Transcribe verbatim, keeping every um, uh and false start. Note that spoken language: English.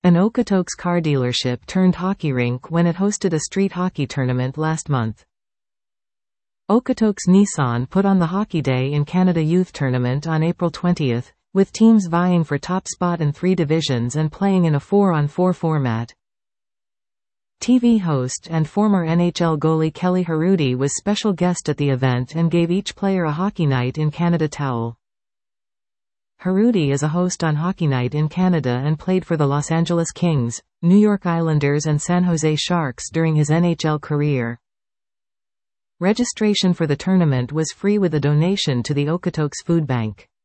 An Okotoks car dealership turned hockey rink when it hosted a street hockey tournament last month. Okotoks Nissan put on the Hockey Day in Canada Youth Tournament on April twentieth, with teams vying for top spot in three divisions and playing in a four on four format. T V host and former N H L goalie Kelly Hrudey was special guest at the event and gave each player a Hockey Night in Canada towel. Hrudey is a host on Hockey Night in Canada and played for the Los Angeles Kings, New York Islanders and San Jose Sharks during his N H L career. Registration for the tournament was free with a donation to the Okotoks Food Bank.